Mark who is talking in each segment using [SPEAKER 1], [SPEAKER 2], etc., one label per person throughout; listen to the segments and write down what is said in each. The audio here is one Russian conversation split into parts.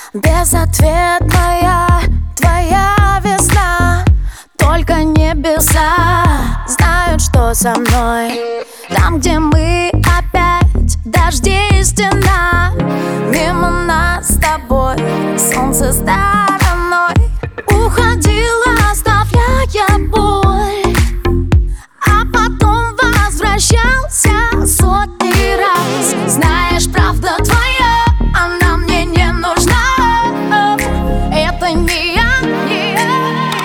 [SPEAKER 1] Безответная твоя весна, только небеса знают, что со мной. Там, где мы опять дожди и стена, мимо нас с тобой солнце стороной уходило, оставляя боль, а потом возвращался сотни раз. Знаешь, правда твоя, она мне не нужна. Это не я, не я.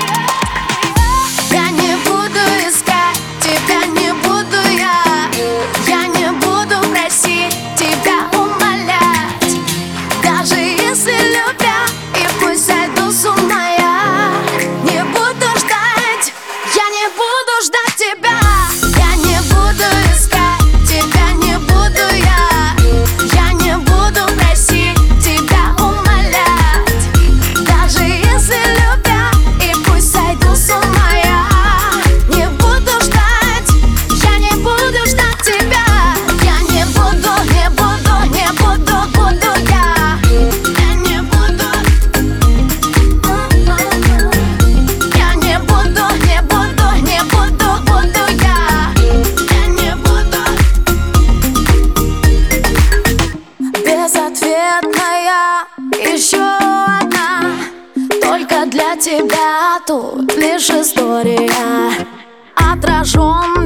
[SPEAKER 1] Я не буду искать тебя, не буду я. Я не буду просить тебя, умолять. Даже если любя, и пусть сойду с ума я. Не буду ждать, я не буду ждать тебя. Я не буду искать тебя, не буду я. Я не буду просить тебя, умолять. Даже если любя, и пусть сойду с ума я. Не буду ждать, я не буду ждать тебя. Я не буду, не буду, не буду, буду я. Я не буду. Я не буду, не буду, не буду, буду я. Я не буду. Безответная еще одна, только для тебя тут лишь история, отраженная